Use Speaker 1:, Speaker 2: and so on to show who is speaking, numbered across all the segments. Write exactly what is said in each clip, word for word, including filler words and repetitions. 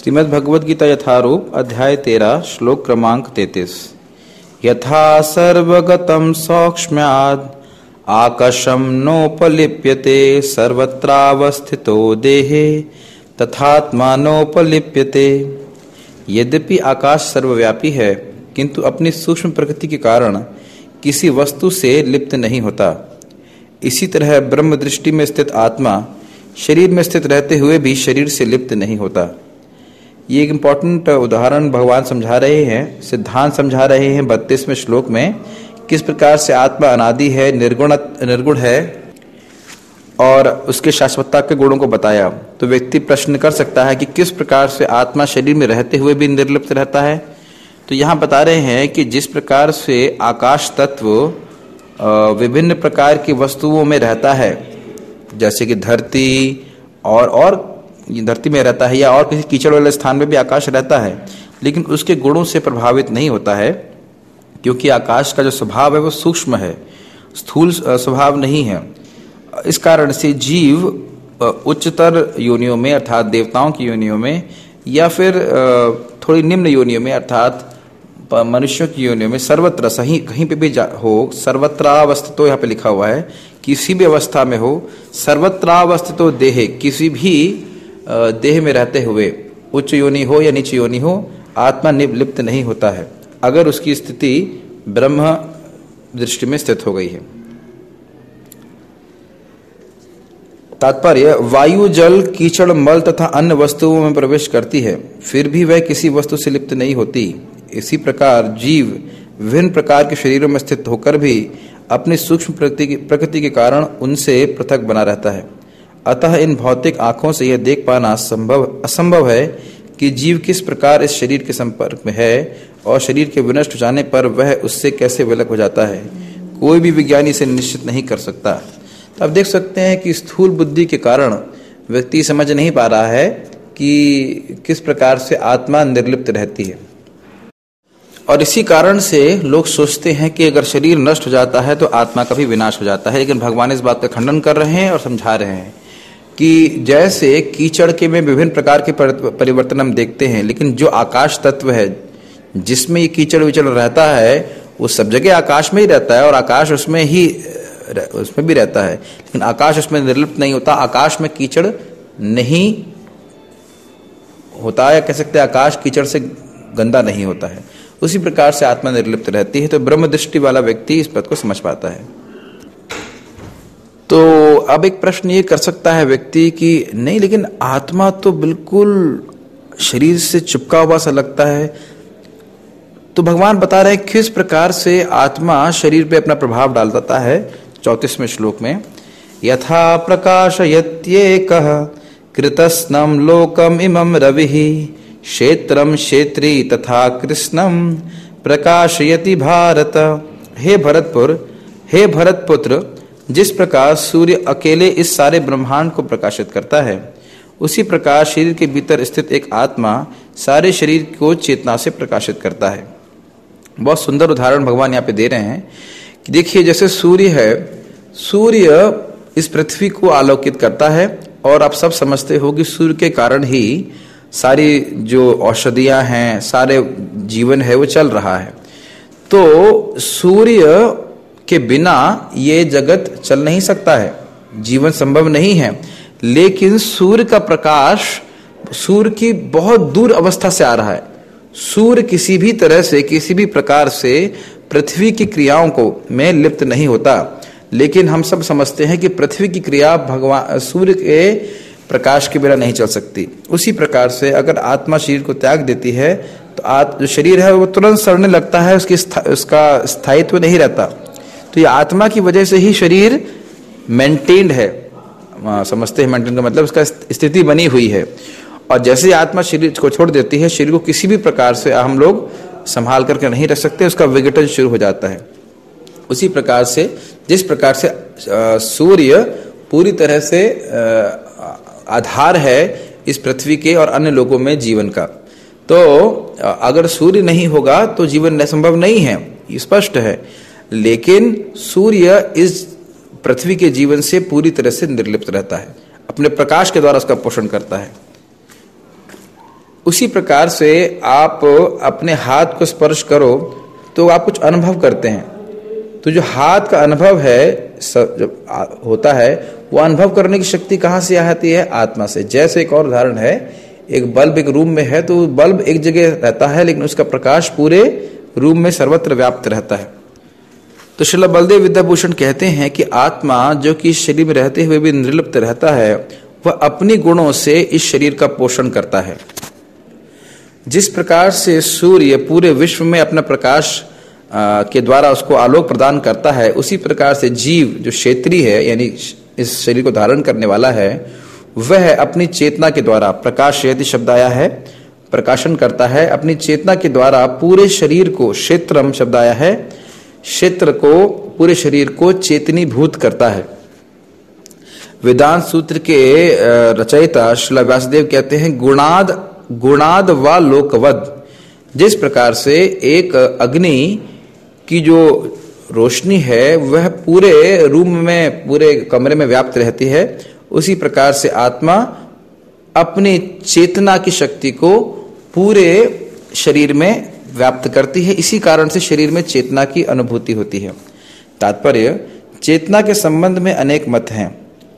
Speaker 1: श्रीमद् भगवद गीता यथारूप अध्याय तेरह श्लोक क्रमांक तैतीस। यथा सर्वगतं सौक्ष्म्याद् आकाशं नोपलिप्यते सर्वत्रावस्थितो देहे तथात्मा नोपलिप्यते। यद्यपि आकाश सर्वव्यापी है किंतु अपनी सूक्ष्म प्रकृति के कारण किसी वस्तु से लिप्त नहीं होता। इसी तरह ब्रह्म दृष्टि में स्थित आत्मा शरीर में स्थित रहते हुए भी शरीर से लिप्त नहीं होता। ये एक इम्पॉर्टेंट उदाहरण भगवान समझा रहे हैं, सिद्धांत समझा रहे हैं बत्तीसवें श्लोक में, किस प्रकार से आत्मा अनादि है, निर्गुण निर्गुण है और उसके शाश्वतता के गुणों को बताया। तो व्यक्ति प्रश्न कर सकता है कि किस प्रकार से आत्मा शरीर में रहते हुए भी निर्लिप्त रहता है। तो यहाँ बता रहे हैं कि जिस प्रकार से आकाश तत्व विभिन्न प्रकार की वस्तुओं में रहता है, जैसे कि धरती और और धरती में रहता है या और किसी कीचड़ वाले स्थान में भी आकाश रहता है, लेकिन उसके गुणों से प्रभावित नहीं होता है, क्योंकि आकाश का जो स्वभाव है वो सूक्ष्म है, स्थूल स्वभाव नहीं है। इस कारण से जीव उच्चतर योनियों में अर्थात देवताओं की योनियों में या फिर थोड़ी निम्न योनियों में अर्थात मनुष्यों की योनियों में सर्वत्र सही कहीं पे भी हो, सर्वत्रावस्थितो यहाँ पे लिखा हुआ है, किसी भी अवस्था में हो, सर्वत्रावस्थितो देहे, किसी भी देह में रहते हुए उच्च योनि हो या नीच योनि हो, आत्मा लिप्त नहीं होता है अगर उसकी स्थिति ब्रह्म दृष्टि में स्थित हो गई है। तात्पर्य, वायु जल कीचड़ मल तथा अन्य वस्तुओं में प्रवेश करती है फिर भी वह किसी वस्तु से लिप्त नहीं होती। इसी प्रकार जीव विभिन्न प्रकार के शरीरों में स्थित होकर भी अपनी सूक्ष्म प्रकृति के कारण उनसे पृथक बना रहता है। अतः इन भौतिक आंखों से यह देख पाना संभव असंभव है कि जीव किस प्रकार इस शरीर के संपर्क में है और शरीर के विनष्ट हो जाने पर वह उससे कैसे विलग हो जाता है। कोई भी विज्ञानी इसे निश्चित नहीं कर सकता। तो आप देख सकते हैं कि स्थूल बुद्धि के कारण व्यक्ति समझ नहीं पा रहा है कि किस प्रकार से आत्मा निर्लिप्त रहती है, और इसी कारण से लोग सोचते हैं कि अगर शरीर नष्ट हो जाता है तो आत्मा का भी विनाश हो जाता है। लेकिन भगवान इस बात का खंडन कर रहे हैं और समझा रहे हैं कि जैसे कीचड़ के में विभिन्न प्रकार के परिवर्तन हम देखते हैं, लेकिन जो आकाश तत्व है जिसमें ये कीचड़ विचड़ रहता है वो सब जगह आकाश में ही रहता है और आकाश उसमें ही उसमें भी रहता है, लेकिन आकाश उसमें निर्लिप्त नहीं होता। आकाश में कीचड़ नहीं होता, या कह सकते हैं आकाश कीचड़ से गंदा नहीं होता है। उसी प्रकार से आत्मा निर्लिप्त रहती है। तो ब्रह्म दृष्टि वाला व्यक्ति इस बात को समझ पाता है। तो अब एक प्रश्न ये कर सकता है व्यक्ति कि नहीं, लेकिन आत्मा तो बिल्कुल शरीर से चिपका हुआ सा लगता है। तो भगवान बता रहे हैं किस प्रकार से आत्मा शरीर पे अपना प्रभाव डालता है। चौतीसवें श्लोक में, यथा प्रकाशयत्येकः कृतस्नं लोकम इमं रविः क्षेत्रम क्षेत्री तथा कृष्णम प्रकाशयति भारत। हे भरतपुर हे भरतपुत्र, जिस प्रकार सूर्य अकेले इस सारे ब्रह्मांड को प्रकाशित करता है, उसी प्रकार शरीर के भीतर स्थित एक आत्मा सारे शरीर को चेतना से प्रकाशित करता है। बहुत सुंदर उदाहरण भगवान यहाँ पे दे रहे हैं कि देखिए, जैसे सूर्य है, सूर्य इस पृथ्वी को आलोकित करता है और आप सब समझते हो कि सूर्य के कारण ही सारी जो औषधियां हैं, सारे जीवन है वो चल रहा है। तो सूर्य के बिना ये जगत चल नहीं सकता है, जीवन संभव नहीं है। लेकिन सूर्य का प्रकाश सूर्य की बहुत दूर अवस्था से आ रहा है। सूर्य किसी भी तरह से, किसी भी प्रकार से पृथ्वी की क्रियाओं को में लिप्त नहीं होता, लेकिन हम सब समझते हैं कि पृथ्वी की क्रिया भगवान सूर्य के प्रकाश के बिना नहीं चल सकती। उसी प्रकार से अगर आत्मा शरीर को त्याग देती है तो आत्मा जो शरीर है वो तुरंत सड़ने लगता है, उसकी स्था, उसका स्थायित्व नहीं रहता। तो ये आत्मा की वजह से ही शरीर मेंटेन्ड है, समझते हैं मेंटेन का मतलब उसका स्थिति बनी हुई है। और जैसे ही आत्मा शरीर को छोड़ देती है, शरीर को किसी भी प्रकार से हम लोग संभाल करके नहीं रख सकते, उसका विघटन शुरू हो जाता है। उसी प्रकार से जिस प्रकार से सूर्य पूरी तरह से आधार है इस पृथ्वी के और अन्य लोगों में जीवन का, तो अगर सूर्य नहीं होगा तो जीवन संभव नहीं है, ये स्पष्ट है। लेकिन सूर्य इस पृथ्वी के जीवन से पूरी तरह से निर्लिप्त रहता है, अपने प्रकाश के द्वारा उसका पोषण करता है। उसी प्रकार से आप अपने हाथ को स्पर्श करो तो आप कुछ अनुभव करते हैं। तो जो हाथ का अनुभव है जब होता है, वो अनुभव करने की शक्ति कहाँ से आती है? आत्मा से। जैसे एक और उदाहरण है, एक बल्ब एक रूम में है तो बल्ब एक जगह रहता है लेकिन उसका प्रकाश पूरे रूम में सर्वत्र व्याप्त रहता है। तो श्रील बलदेव विद्याभूषण कहते हैं कि आत्मा जो कि शरीर में रहते हुए भी निर्लिप्त रहता है, वह अपनी गुणों से इस शरीर का पोषण करता है। जिस प्रकार से सूर्य पूरे विश्व में अपना प्रकाश के द्वारा उसको आलोक प्रदान करता है, उसी प्रकार से जीव जो क्षेत्रीय है यानी इस शरीर को धारण करने वाला है, वह अपनी चेतना के द्वारा, प्रकाशयति शब्द आया है, प्रकाशन करता है, अपनी चेतना के द्वारा पूरे शरीर को, क्षेत्रम शब्द आया है, क्षेत्र को, पूरे शरीर को चेतनीभूत करता है। वेदांत सूत्र के रचयिता श्रील व्यासदेव कहते हैं, गुणाद गुणाद व लोकवद। जिस प्रकार से एक अग्नि की जो रोशनी है वह पूरे रूम में, पूरे कमरे में व्याप्त रहती है, उसी प्रकार से आत्मा अपनी चेतना की शक्ति को पूरे शरीर में व्याप्त करती है। इसी कारण से शरीर में चेतना की अनुभूति होती है। तात्पर्य, चेतना के संबंध में अनेक मत हैं।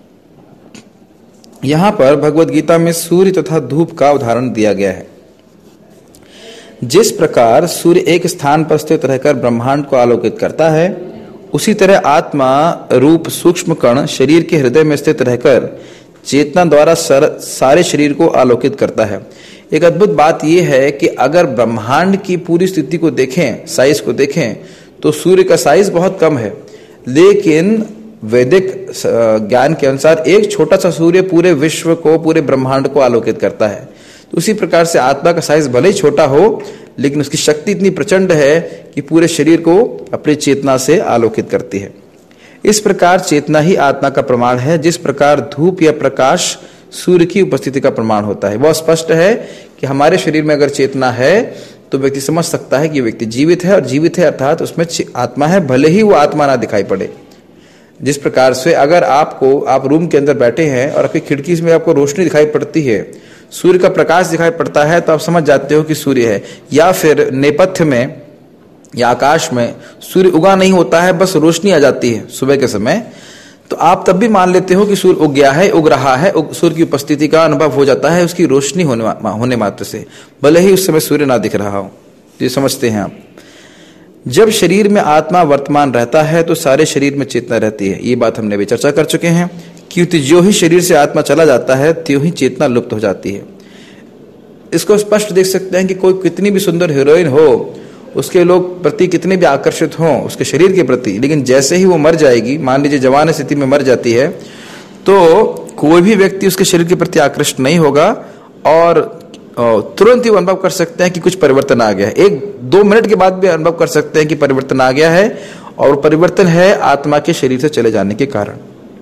Speaker 1: यहां पर भगवद गीता में सूर्य तथा धूप का उदाहरण दिया गया है। जिस प्रकार सूर्य एक स्थान पर स्थित रहकर ब्रह्मांड को आलोकित करता है, उसी तरह आत्मा रूप सूक्ष्म कण शरीर के हृदय में स्थित रहकर चेतना द्वारा सारे शरीर को आलोकित करता है। एक अद्भुत बात यह है कि अगर ब्रह्मांड की पूरी स्थिति को देखें, साइज को देखें, तो सूर्य का साइज बहुत कम है, लेकिन वैदिक ज्ञान के अनुसार एक छोटा सा सूर्य पूरे विश्व को, पूरे ब्रह्मांड को आलोकित करता है। तो उसी प्रकार से आत्मा का साइज भले ही छोटा हो, लेकिन उसकी शक्ति इतनी प्रचंड है कि पूरे शरीर को अपनी चेतना से आलोकित करती है। इस प्रकार चेतना ही आत्मा का प्रमाण है। जिस प्रकार धूप या प्रकाश सूर्य की उपस्थिति का प्रमाण होता है। वह स्पष्ट है कि हमारे शरीर में अगर चेतना है तो व्यक्ति समझ सकता है कि व्यक्ति जीवित है, और जीवित है अर्थात उसमें आत्मा है, भले ही वो आत्मा ना दिखाई पड़े। जिस प्रकार से अगर आपको, आप रूम के अंदर बैठे हैं और आपकी खिड़की में आपको रोशनी दिखाई पड़ती है, सूर्य का प्रकाश दिखाई पड़ता है, तो आप समझ जाते हो कि सूर्य है। या फिर नेपथ्य में या आकाश में सूर्य उगा नहीं होता है, बस रोशनी आ जाती है सुबह के समय, तो आप तब भी मान लेते हो कि सूर्य उग गया है, उग रहा है, सूर्य की उपस्थिति का अनुभव हो जाता है उसकी रोशनी होने होने मात्र से, भले ही उस समय सूर्य ना दिख रहा हो। ये समझते हैं आप। जब शरीर में आत्मा वर्तमान रहता है तो सारे शरीर में चेतना रहती है। ये बात हमने भी चर्चा कर चुके हैं, क्योंकि जो ही शरीर से आत्मा चला जाता है त्यों ही चेतना लुप्त हो जाती है। इसको स्पष्ट देख सकते हैं कि कोई कितनी भी सुंदर हीरोइन हो, उसके लोग प्रति कितने भी आकर्षित हों उसके शरीर के प्रति, लेकिन जैसे ही वो मर जाएगी, मान लीजिए जवान स्थिति में मर जाती है, तो कोई भी व्यक्ति उसके शरीर के प्रति आकर्षित नहीं होगा और तुरंत ही अनुभव कर सकते हैं कि कुछ परिवर्तन आ गया है। एक दो मिनट के बाद भी अनुभव कर सकते हैं कि परिवर्तन आ गया है, और परिवर्तन है आत्मा के शरीर से चले जाने के कारण।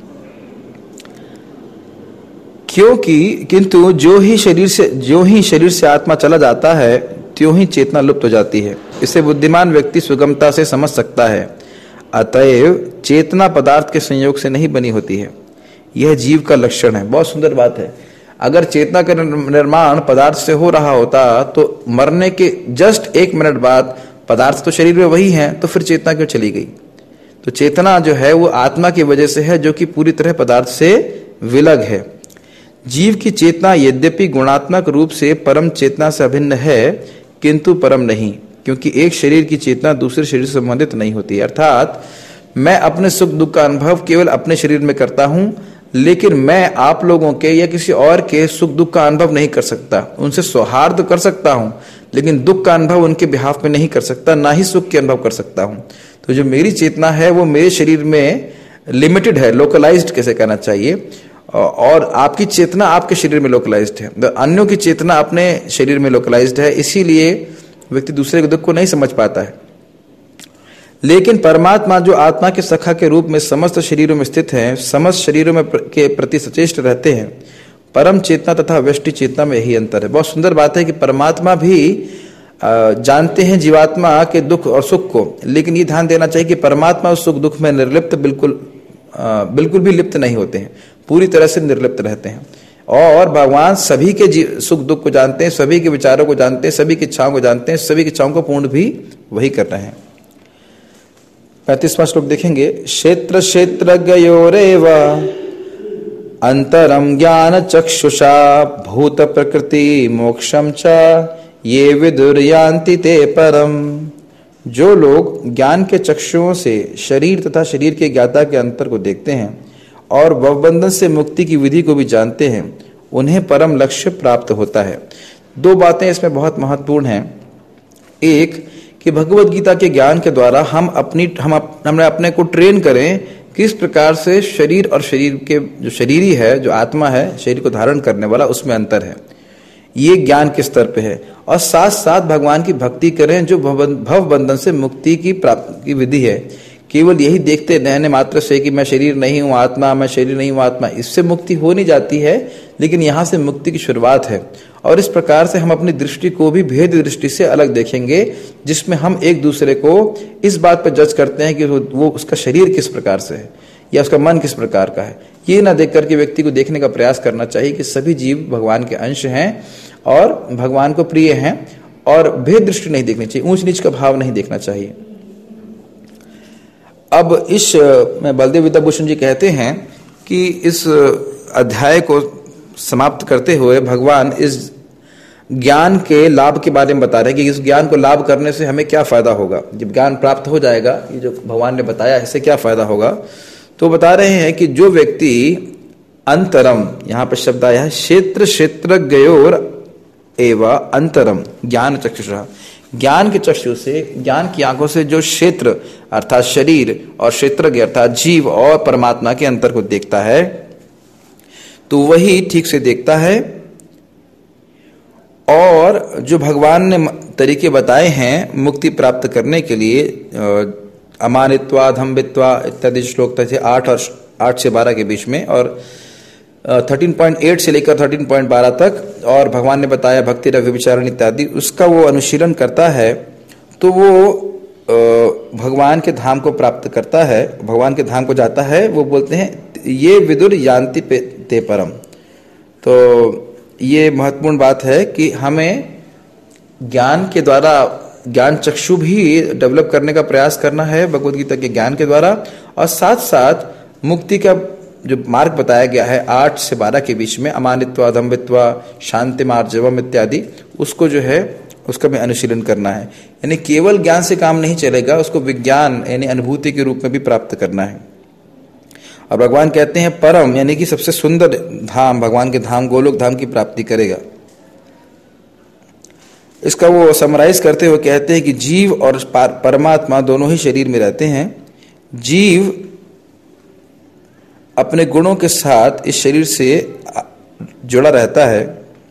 Speaker 1: क्योंकि किंतु जो ही शरीर से जो ही शरीर से आत्मा चला जाता है त्यों ही चेतना लुप्त हो जाती है। इसे बुद्धिमान व्यक्ति सुगमता से समझ सकता है। अतएव चेतना पदार्थ के संयोग से नहीं बनी होती है, यह जीव का लक्षण है। बहुत सुंदर बात है। अगर चेतना का निर्माण पदार्थ से हो रहा होता तो मरने के जस्ट एक मिनट बाद पदार्थ तो शरीर में वही है, तो फिर चेतना क्यों चली गई? तो चेतना जो है वो आत्मा की वजह से है, जो कि पूरी तरह पदार्थ से विलग है। जीव की चेतना यद्यपि गुणात्मक रूप से परम चेतना से अभिन्न है, किंतु परम नहीं, क्योंकि एक शरीर की चेतना दूसरे शरीर से संबंधित नहीं होती। अर्थात मैं अपने सुख दुख का अनुभव केवल अपने शरीर में करता हूं, लेकिन मैं आप लोगों के या किसी और के सुख दुख का अनुभव नहीं कर सकता। उनसे सौहार्द कर सकता हूं, लेकिन दुख का अनुभव उनके बिहाफ में नहीं कर सकता, ना ही सुख के अनुभव कर सकता हूं। तो जो मेरी चेतना है वो मेरे शरीर में लिमिटेड है, लोकलाइज्ड कैसे कहना चाहिए, और आपकी चेतना आपके शरीर में लोकलाइज्ड है, अन्यों की चेतना अपने शरीर में लोकलाइज्ड है। इसीलिए व्यक्ति दूसरे के दुख को नहीं समझ पाता है। लेकिन परमात्मा जो आत्मा के सखा के रूप में समस्त शरीरों में स्थित है, समस्त शरीरों में के प्रति सचेष्ट रहते हैं। परम चेतना तथा व्यष्टि चेतना में यही अंतर है। बहुत सुंदर बात है कि परमात्मा भी जानते हैं जीवात्मा के दुख और सुख को, लेकिन ये ध्यान देना चाहिए कि परमात्मा उस सुख दुख में निर्लिप्त बिल्कुल बिल्कुल भी लिप्त नहीं होते हैं, पूरी तरह से निर्लिप्त रहते हैं। और भगवान सभी के सुख दुख को जानते हैं, सभी के विचारों को जानते हैं, सभी की इच्छाओं को जानते हैं, सभी की इच्छाओं को पूर्ण भी वही कर रहे हैं। पैंतीसवां श्लोक देखेंगे। क्षेत्र क्षेत्रज्ञयोरेव अंतरम ज्ञान चक्षुषा भूत प्रकृति मोक्षम च ये विदुर्यान्ति ते परम। जो लोग ज्ञान के चक्षुओं से शरीर तथा शरीर के ज्ञाता के अंतर को देखते हैं और भवबंधन से मुक्ति की विधि को भी जानते हैं, उन्हें परम लक्ष्य प्राप्त होता है। दो बातें इसमें बहुत महत्वपूर्ण हैं। एक कि भगवत गीता के ज्ञान के द्वारा हम अपनी हम अप, हमने अपने को ट्रेन करें किस प्रकार से शरीर और शरीर के जो शरीरी है, जो आत्मा है, शरीर को धारण करने वाला, उसमें अंतर है। ये ज्ञान के स्तर पे है। और साथ साथ भगवान की भक्ति करें जो भव बंधन से मुक्ति की प्राप्ति की विधि है। केवल यही देखते रहने मात्र से कि मैं शरीर नहीं हूं आत्मा, मैं शरीर नहीं हूं आत्मा, इससे मुक्ति हो नहीं जाती है, लेकिन यहाँ से मुक्ति की शुरुआत है। और इस प्रकार से हम अपनी दृष्टि को भी भेद दृष्टि से अलग देखेंगे, जिसमें हम एक दूसरे को इस बात पर जज करते हैं कि वो उसका शरीर किस प्रकार से है या उसका मन किस प्रकार का है। ये ना देख करके व्यक्ति को देखने का प्रयास करना चाहिए कि सभी जीव भगवान के अंश हैं और भगवान को प्रिय हैं, और भेद दृष्टि नहीं देखनी चाहिए, ऊंच नीच का भाव नहीं देखना चाहिए। अब इस में बलदेव विद्याभूषण जी कहते हैं कि इस अध्याय को समाप्त करते हुए भगवान इस ज्ञान के लाभ के बारे में बता रहे हैं कि इस ज्ञान को लाभ करने से हमें क्या फायदा होगा। जब ज्ञान प्राप्त हो जाएगा, ये जो भगवान ने बताया, इससे क्या फायदा होगा, तो बता रहे हैं कि जो व्यक्ति अंतरम, यहां पर शब्द आया है क्षेत्र क्षेत्रज्ञयोर एवं अंतरम ज्ञान चक्षुषा, ज्ञान के चक्षु से, ज्ञान की आंखों से जो क्षेत्र अर्थात शरीर और क्षेत्रज्ञ अर्थात जीव और परमात्मा के अंतर को देखता है, तो वही ठीक से देखता है। और जो भगवान ने तरीके बताए हैं मुक्ति प्राप्त करने के लिए, अमानित्वा धम्बित्वा इत्यादि श्लोक थे आठ और आठ से बारह के बीच में, और तेरह पॉइंट आठ से लेकर तेरह पॉइंट बारह तक, और भगवान ने बताया भक्ति रव्य विचारण इत्यादि, उसका वो अनुशीलन करता है तो वो भगवान के धाम को प्राप्त करता है, भगवान के धाम को जाता है। वो बोलते हैं ये विदुर यान्ति ते परम। तो ये महत्वपूर्ण बात है कि हमें ज्ञान के द्वारा ज्ञान चक्षु भी डेवलप करने का प्रयास करना है भगवद गीता के ज्ञान के द्वारा, और साथ साथ मुक्ति का जो मार्ग बताया गया है आठ से बारह के बीच में, अमानित्वा धम्बित्वा शांति मार्जवम इत्यादि, उसको जो है उसका भी अनुशीलन करना है। यानी केवल ज्ञान से काम नहीं चलेगा, उसको विज्ञान यानी अनुभूति के रूप में भी प्राप्त करना है। और भगवान कहते हैं परम यानी कि सबसे सुंदर धाम, भगवान के धाम गोलोक धाम की प्राप्ति करेगा। इसका वो समराइज करते हुए कहते हैं कि जीव और परमात्मा दोनों ही शरीर में रहते हैं। जीव अपने गुणों के साथ इस शरीर से जुड़ा रहता है,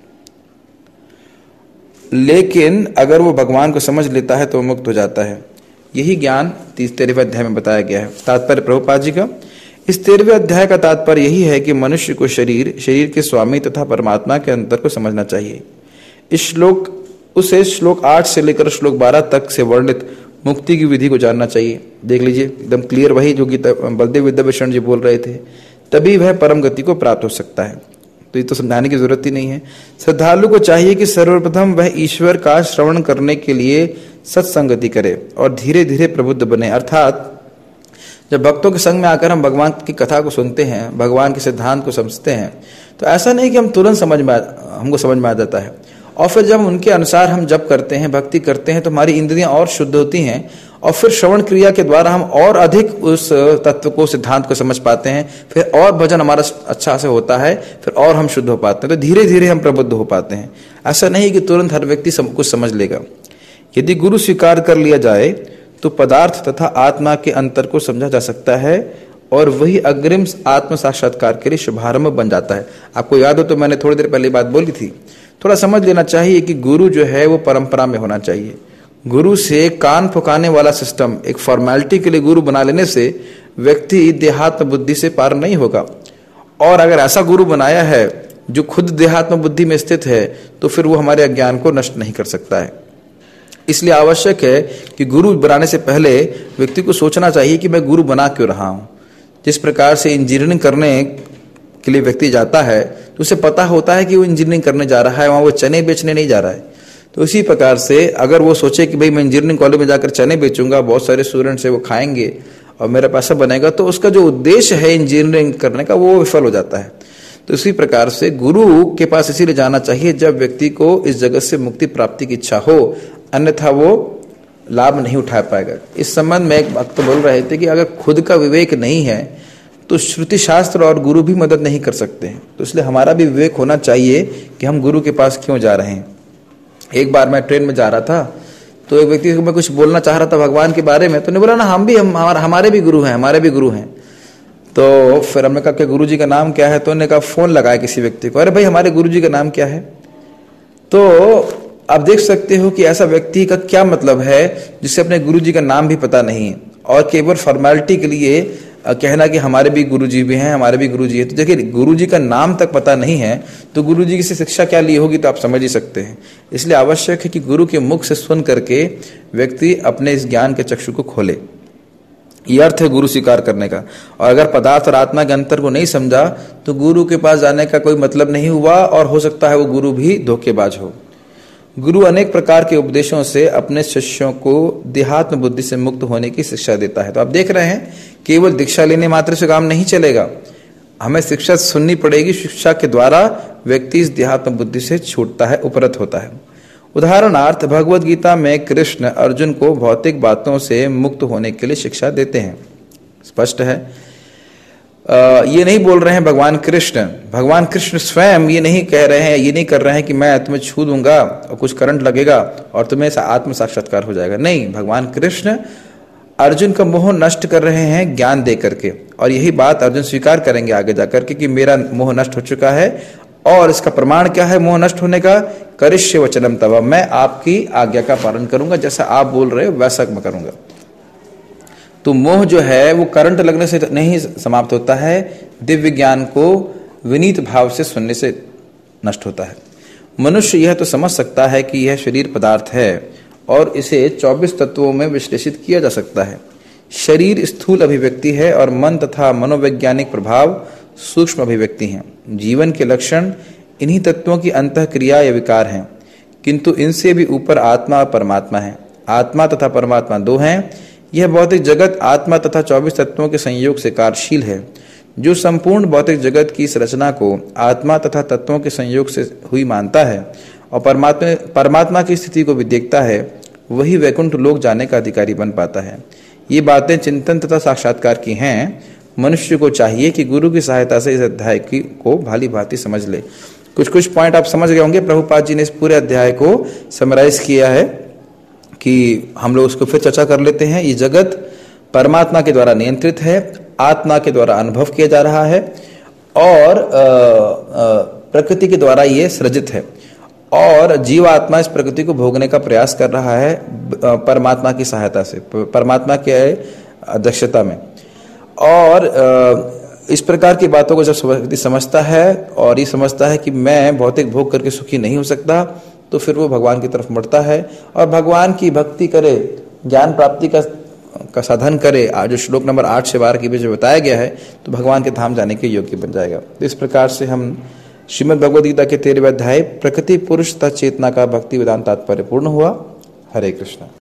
Speaker 1: लेकिन अगर वो भगवान को समझ लेता है तो वो मुक्त हो जाता है। यही ज्ञान तेरहवें अध्याय में बताया गया है। तात्पर्य प्रभुपाद जी का, इस तेरहवें अध्याय का तात्पर्य यही है कि मनुष्य को शरीर, शरीर के स्वामी तथा परमात्मा के अंतर को समझना चाहिए। इस श्लोक उसे श्लोक आठ से लेकर श्लोक बारह तक से वर्णित मुक्ति की विधि को जानना चाहिए। देख लीजिए एकदम क्लियर वही जो गीता बलदेव विद्याभूषण जी बोल रहे थे, तभी वह परम गति को प्राप्त हो सकता है। तो ये तो समझाने की जरूरत ही नहीं है। श्रद्धालु को चाहिए कि सर्वप्रथम वह ईश्वर का श्रवण करने के लिए सत्संगति करे और धीरे धीरे प्रबुद्ध बने। अर्थात जब भक्तों के संग में आकर हम भगवान की कथा को सुनते हैं, भगवान के सिद्धांत को समझते हैं, तो ऐसा नहीं कि हम तुरंत समझ में हमको समझ में आ जाता है, और फिर जब उनके अनुसार हम जप करते हैं, भक्ति करते हैं, तो हमारी इंद्रियां और शुद्ध होती हैं, और फिर श्रवण क्रिया के द्वारा हम और अधिक उस तत्व को, सिद्धांत को समझ पाते हैं, फिर और भजन हमारा अच्छा से होता है, फिर और हम शुद्ध हो पाते हैं, तो धीरे धीरे हम प्रबुद्ध हो पाते हैं। ऐसा नहीं कि तुरंत हर व्यक्ति सब कुछ समझ लेगा। यदि गुरु स्वीकार कर लिया जाए तो पदार्थ तथा आत्मा के अंतर को समझा जा सकता है, और वही अग्रिम आत्म साक्षात्कार के लिए शुभारंभ बन जाता है। आपको याद हो तो मैंने थोड़ी देर पहले बात बोली थी, थोड़ा समझ लेना चाहिए कि गुरु जो है वो परंपरा में होना चाहिए। गुरु से कान फुकाने वाला सिस्टम, एक फॉर्मेलिटी के लिए गुरु बना लेने से व्यक्ति देहात्म बुद्धि से पार नहीं होगा। और अगर ऐसा गुरु बनाया है जो खुद देहात्म बुद्धि में स्थित है, तो फिर वो हमारे अज्ञान को नष्ट नहीं कर सकता है। इसलिए आवश्यक है कि गुरु बनाने से पहले व्यक्ति को सोचना चाहिए कि मैं गुरु बना क्यों रहा हूं। जिस प्रकार से इंजीनियरिंग करने के लिए व्यक्ति जाता है तो उसे पता होता है कि वो इंजीनियरिंग करने जा रहा है, वहां वो चने बेचने नहीं जा रहा है। तो इसी प्रकार से अगर वो सोचे कि भाई मैं इंजीनियरिंग कॉलेज में जाकर चने बेचूंगा, बहुत सारे स्टूडेंट्स है वो खाएंगे और मेरा पैसा बनेगा, तो उसका जो उद्देश्य है इंजीनियरिंग करने का वो विफल हो जाता है। तो इसी प्रकार से गुरु के पास इसीलिए जाना चाहिए जब व्यक्ति को इस जगत से मुक्ति प्राप्ति की इच्छा हो, अन्यथा वो लाभ नहीं उठा पाएगा। इस संबंध में एक बात तो बोल रहे थे कि अगर खुद का विवेक नहीं है तो श्रुति शास्त्र और गुरु भी मदद नहीं कर सकते हैं। तो इसलिए हमारा भी विवेक होना चाहिए कि हम गुरु के पास क्यों जा रहे हैं। एक बार मैं ट्रेन में जा रहा था तो एक व्यक्ति को मैं कुछ बोलना चाह रहा था भगवान के बारे में, तो उन्होंने बोला ना हम भी हम हमारे भी गुरु हैं, हमारे भी गुरु हैं। तो फिर हमने कहा कि गुरु जी का नाम क्या है? तो उन्होंने कहा फोन लगाया किसी व्यक्ति को, अरे भाई हमारे गुरु जी का नाम क्या है? तो आप देख सकते हो कि ऐसा व्यक्ति का क्या मतलब है जिसे अपने गुरु जी का नाम भी पता नहीं और केवल फॉर्मेलिटी के लिए कहना कि हमारे भी गुरुजी भी हैं, हमारे भी गुरुजी हैं। तो देखिए गुरुजी का नाम तक पता नहीं है तो गुरुजी की शिक्षा क्या ली होगी, तो आप समझ ही सकते हैं। इसलिए आवश्यक है कि गुरु के मुख से सुन करके व्यक्ति अपने इस ज्ञान के चक्षु को खोले। यह अर्थ है गुरु स्वीकार करने का। और अगर पदार्थ और आत्मा के अंतर को नहीं समझा तो गुरु के पास जाने का कोई मतलब नहीं हुआ और हो सकता है वो गुरु भी धोखेबाज हो। गुरु अनेक प्रकार के उपदेशों से अपने शिष्यों को देहात्म बुद्धि से मुक्त होने की शिक्षा देता है। तो आप देख रहे हैं केवल दीक्षा लेने मात्र से काम नहीं चलेगा, हमें शिक्षा सुननी पड़ेगी। शिक्षा के द्वारा व्यक्ति इस देहात्म बुद्धि से छूटता है, उपरत होता है। उदाहरणार्थ भगवद गीता में कृष्ण अर्जुन को भौतिक बातों से मुक्त होने के लिए शिक्षा देते हैं। स्पष्ट है, आ, ये नहीं बोल रहे हैं भगवान कृष्ण भगवान कृष्ण स्वयं ये नहीं कह रहे हैं, ये नहीं कर रहे हैं कि मैं तुम्हें छू दूंगा और कुछ करंट लगेगा और तुम्हें ऐसा आत्म साक्षात्कार हो जाएगा। नहीं, भगवान कृष्ण अर्जुन का मोह नष्ट कर रहे हैं ज्ञान दे करके, और यही बात अर्जुन स्वीकार करेंगे आगे जाकर के कि मेरा मोह नष्ट हो चुका है। और इसका प्रमाण क्या है मोह नष्ट होने का? करिष्य वचनम तव, मैं आपकी आज्ञा का पालन करूंगा, जैसा आप बोल रहे हो वैसा मैं करूंगा। तो मोह जो है वो करंट लगने से नहीं समाप्त होता है, दिव्य ज्ञान को विनीत भाव से सुनने से नष्ट होता है। मनुष्य यह तो समझ सकता है कि यह शरीर पदार्थ है और इसे चौबीस तत्वों में विश्लेषित किया जा सकता है। शरीर स्थूल अभिव्यक्ति है और मन तथा मनोवैज्ञानिक प्रभाव सूक्ष्म अभिव्यक्ति हैं। जीवन के लक्षण इन्हीं तत्वों की अंतःक्रिया या विकार हैं, किंतु इनसे भी ऊपर आत्मा और परमात्मा है। आत्मा तथा परमात्मा दो हैं। यह भौतिक जगत आत्मा तथा चौबीस तत्वों के संयोग से कार्यशील है। जो संपूर्ण भौतिक जगत की इस रचना को आत्मा तथा तत्वों के संयोग से हुई मानता है और परमात्मा परमात्मा की स्थिति को भी देखता है, वही वैकुंठ लोक जाने का अधिकारी बन पाता है। ये बातें चिंतन तथा साक्षात्कार की हैं। मनुष्य को चाहिए कि गुरु की सहायता से इस अध्याय की को भाली भांति समझ ले। कुछ कुछ पॉइंट आप समझ गए होंगे। प्रभुपाद जी ने इस पूरे अध्याय को समराइज किया है कि हम लोग उसको फिर चर्चा कर लेते हैं। ये जगत परमात्मा के द्वारा नियंत्रित है, आत्मा के द्वारा अनुभव किया जा रहा है और प्रकृति के द्वारा ये सृजित है, और जीवात्मा इस प्रकृति को भोगने का प्रयास कर रहा है परमात्मा की सहायता से, परमात्मा के अध्यक्षता में। और इस प्रकार की बातों को जब व्यक्ति समझता है और ये समझता है कि मैं भौतिक भोग करके सुखी नहीं हो सकता, तो फिर वो भगवान की तरफ बढ़ता है और भगवान की भक्ति करे, ज्ञान प्राप्ति का का साधन करे। आज जो श्लोक नंबर आठ से बारह के बीच में बताया गया है, तो भगवान के धाम जाने के योग्य बन जाएगा। तो इस प्रकार से हम श्रीमद् भगवद गीता के तेरहवें अध्याय प्रकृति पुरुष तथा चेतना का भक्ति वेदांत तात्पर्य पूर्ण हुआ। हरे कृष्ण।